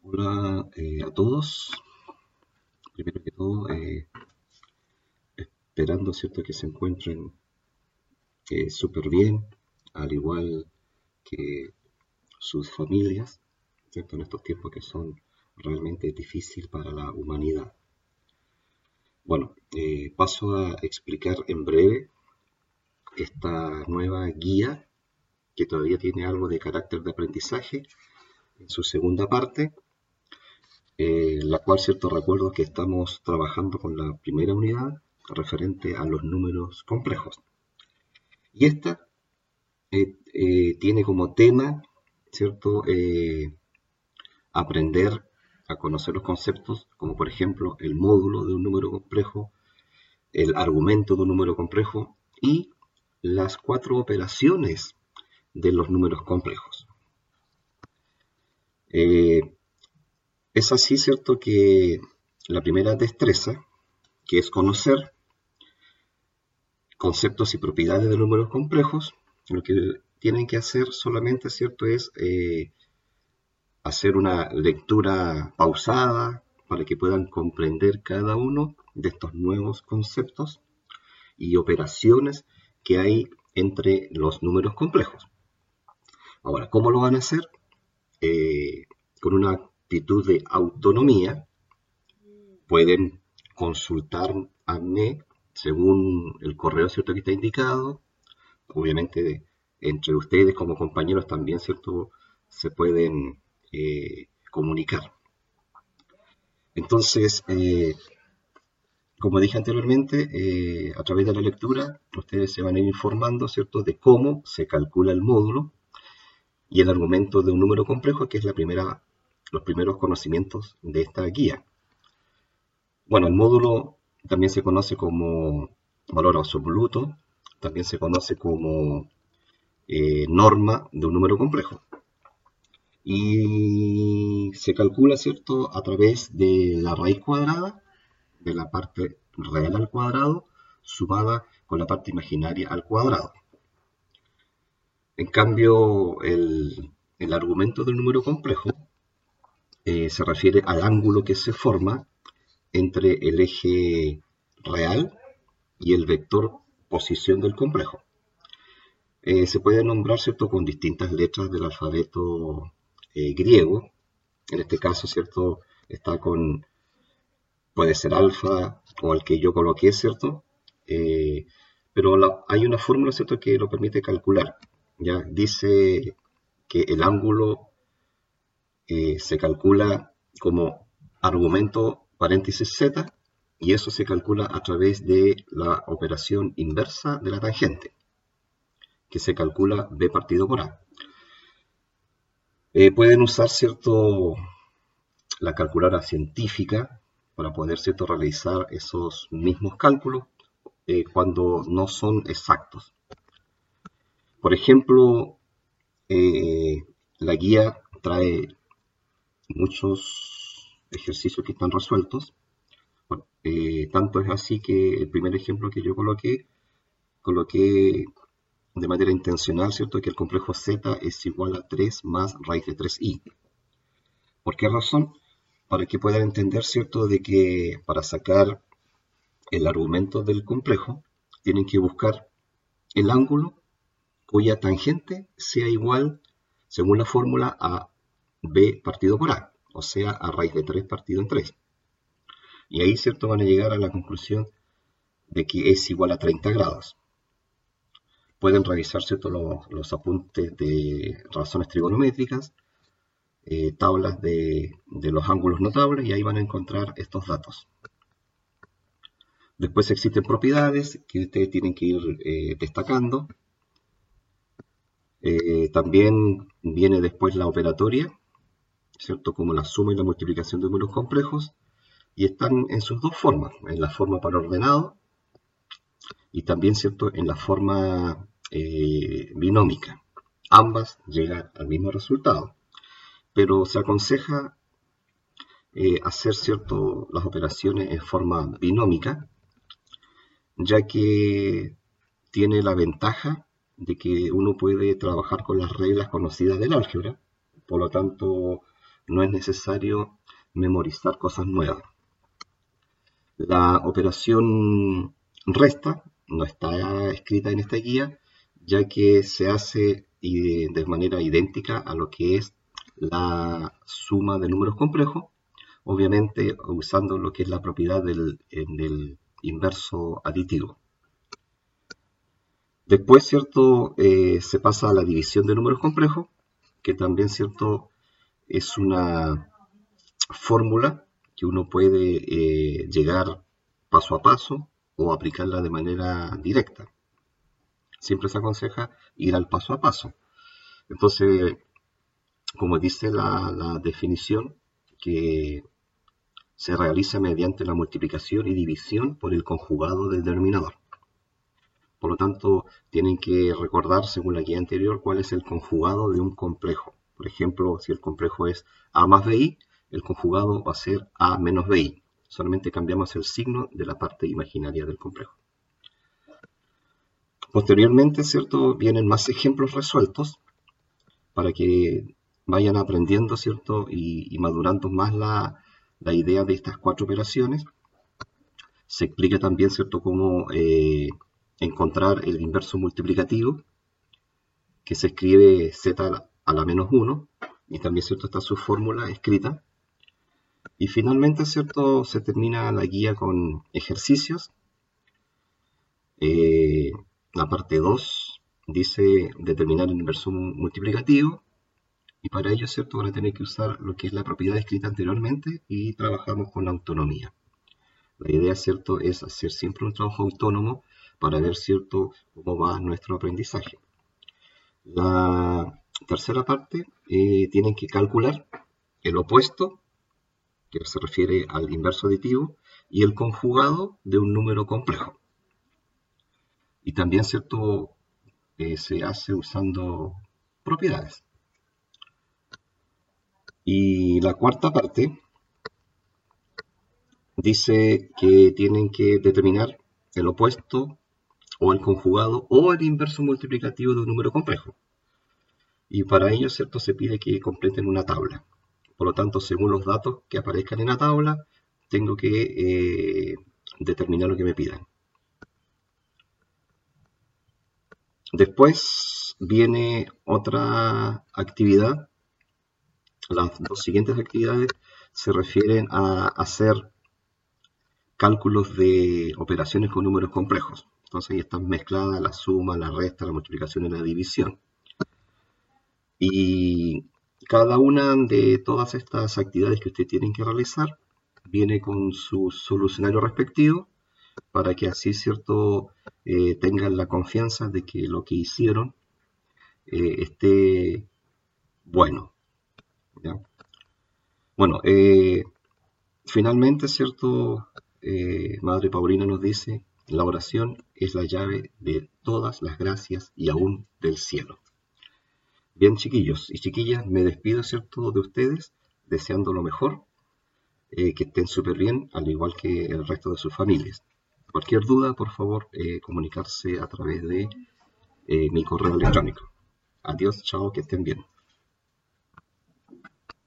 Hola a todos. Primero que todo, esperando, ¿cierto?, que se encuentren súper bien, al igual que sus familias, ¿cierto?, en estos tiempos que son realmente difíciles para la humanidad. Bueno, paso a explicar en breve esta nueva guía que todavía tiene algo de carácter de aprendizaje en su segunda parte, la cual, cierto, recuerdo que estamos trabajando con la primera unidad referente a los números complejos. Y esta tiene como tema, ¿cierto?, aprender a conocer los conceptos, como por ejemplo el módulo de un número complejo, el argumento de un número complejo y las cuatro operaciones de los números complejos. Es así, ¿cierto?, que la primera destreza, que es conocer conceptos y propiedades de números complejos, lo que tienen que hacer solamente, ¿cierto?, es hacer una lectura pausada para que puedan comprender cada uno de estos nuevos conceptos y operaciones que hay entre los números complejos. Ahora, ¿cómo lo van a hacer? Con una actitud de autonomía, pueden consultarme según el correo, ¿cierto?, que está indicado. Obviamente, entre ustedes como compañeros también, ¿cierto?, se pueden comunicar. Entonces, como dije anteriormente, a través de la lectura, ustedes se van a ir informando, ¿cierto?, de cómo se calcula el módulo y el argumento de un número complejo, que es los primeros conocimientos de esta guía. Bueno, el módulo también se conoce como valor absoluto, también se conoce como norma de un número complejo. Y se calcula, ¿cierto?, a través de la raíz cuadrada, de la parte real al cuadrado, sumada con la parte imaginaria al cuadrado. En cambio, el argumento del número complejo se refiere al ángulo que se forma entre el eje real y el vector posición del complejo. Se puede nombrar, ¿cierto?, con distintas letras del alfabeto griego. En este caso, ¿cierto?, puede ser alfa o el que yo coloqué, ¿cierto? Pero hay una fórmula, ¿cierto?, que lo permite calcular. ¿Ya? Dice que el ángulo se calcula como argumento paréntesis z, y eso se calcula a través de la operación inversa de la tangente, que se calcula b partido por a. Pueden usar, ¿cierto?, la calculadora científica para poder, ¿cierto?, realizar esos mismos cálculos cuando no son exactos. Por ejemplo, la guía trae muchos ejercicios que están resueltos. Bueno, tanto es así que el primer ejemplo que yo coloqué de manera intencional, ¿cierto?, que el complejo z es igual a 3 más raíz de 3i. ¿Por qué razón? Para que puedan entender, ¿cierto?, de que para sacar el argumento del complejo tienen que buscar el ángulo cuya tangente sea igual, según la fórmula, a b partido por a, o sea, a raíz de 3 partido en 3. Y ahí, ¿cierto?, van a llegar a la conclusión de que es igual a 30 grados. Pueden revisar, ¿cierto?, los apuntes de razones trigonométricas, tablas de los ángulos notables, y ahí van a encontrar estos datos. Después existen propiedades que ustedes tienen que ir destacando. También viene después la operatoria, ¿cierto?, como la suma y la multiplicación de números complejos, y están en sus dos formas, en la forma para ordenado y también, ¿cierto?, en la forma binómica. Ambas llegan al mismo resultado, pero se aconseja hacer, ¿cierto?, las operaciones en forma binómica, ya que tiene la ventaja de que uno puede trabajar con las reglas conocidas del álgebra. Por lo tanto, no es necesario memorizar cosas nuevas. La operación resta no está escrita en esta guía, ya que se hace de manera idéntica a lo que es la suma de números complejos, obviamente usando lo que es la propiedad del inverso aditivo. Después, ¿cierto? Se pasa a la división de números complejos, que también, ¿cierto? Es una fórmula que uno puede llegar paso a paso o aplicarla de manera directa. Siempre se aconseja ir al paso a paso. Entonces, como dice la definición, que se realiza mediante la multiplicación y división por el conjugado del denominador. Por lo tanto, tienen que recordar, según la guía anterior, cuál es el conjugado de un complejo. Por ejemplo, si el complejo es A más BI, el conjugado va a ser A menos BI. Solamente cambiamos el signo de la parte imaginaria del complejo. Posteriormente, ¿cierto? Vienen más ejemplos resueltos para que vayan aprendiendo, ¿cierto? Y madurando más la idea de estas 4 operaciones. Se explica también, ¿cierto?, cómo encontrar el inverso multiplicativo, que se escribe z a la menos 1, y también, ¿cierto?, está su fórmula escrita. Y finalmente, ¿cierto?, se termina la guía con ejercicios. La parte 2 dice determinar el inverso multiplicativo, y para ello, ¿cierto?, van a tener que usar lo que es la propiedad escrita anteriormente y trabajamos con la autonomía. La idea, ¿cierto?, es hacer siempre un trabajo autónomo para ver, ¿cierto?, cómo va nuestro aprendizaje. La tercera parte, tienen que calcular el opuesto, que se refiere al inverso aditivo, y el conjugado de un número complejo. Y también, ¿cierto?, se hace usando propiedades. Y la cuarta parte dice que tienen que determinar el opuesto o el conjugado o el inverso multiplicativo de un número complejo. Y para ello, ¿cierto?, se pide que completen una tabla. Por lo tanto, según los datos que aparezcan en la tabla, tengo que determinar lo que me pidan. Después viene otra actividad. Las 2 siguientes actividades se refieren a hacer cálculos de operaciones con números complejos. Entonces ahí están mezcladas la suma, la resta, la multiplicación y la división. Y cada una de todas estas actividades que ustedes tienen que realizar viene con su solucionario respectivo para que así, ¿cierto?, tengan la confianza de que lo que hicieron esté bueno. ¿Ya? Bueno, finalmente, ¿cierto?, Madre Paulina nos dice, la oración es la llave de todas las gracias y aún del cielo. Bien, chiquillos y chiquillas, me despido, ¿cierto?, de ustedes, deseando lo mejor, que estén súper bien, al igual que el resto de sus familias. Cualquier duda, por favor, comunicarse a través de mi correo electrónico. Adiós, chao, que estén bien.